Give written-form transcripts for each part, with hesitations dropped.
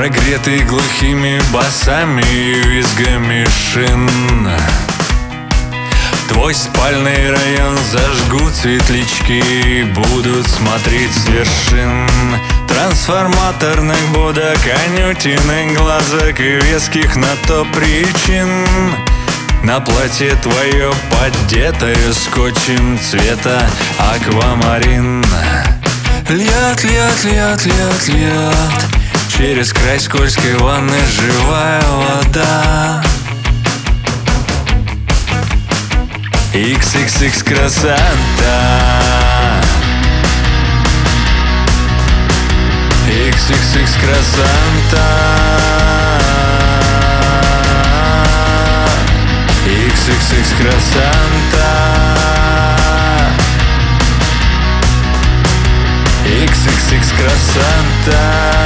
прогретый глухими басами и визгами шин. Твой спальный район зажгут светлячки и будут смотреть с вершин трансформаторных будок, анютиных глазок и веских на то причин. На платье твое, поддетое скотчем цвета аквамарин, льет, льет, льет, льет, льет через край скользкой ванны живая вода. XXX красота, XXX красота, XXX красота, XXX красота.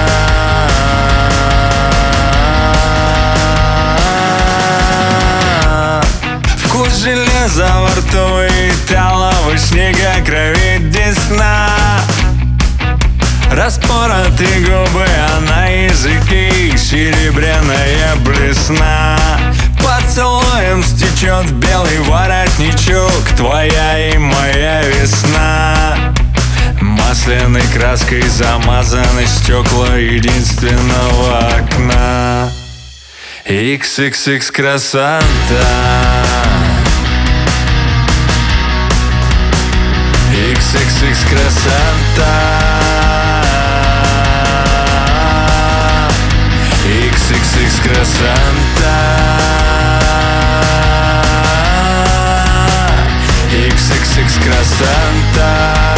Вкус железа во рту и талого снега, крови десна, распоротые губы, а на языке серебряная блесна. Поцелуем стечет в белый воротничок твоя и моя весна. Масляной краской замазаны стекла единственного окна. XXX красота, XXX красота, XXX красота, XXX красота.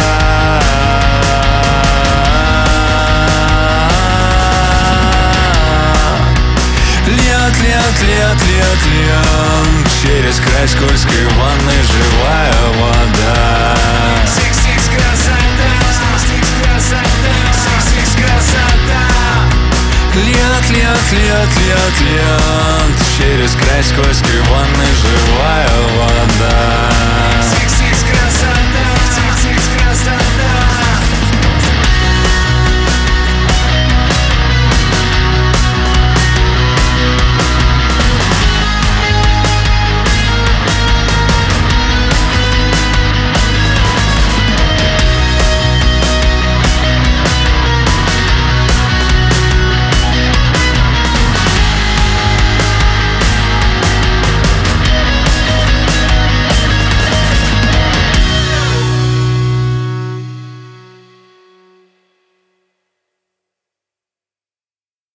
Льет, льет, льет, льет, льет через край скользкой ванны живая вода. XXX красота, XXX красота. Льет, льет, льет, льет, льет через край скользкой ванны живая вода.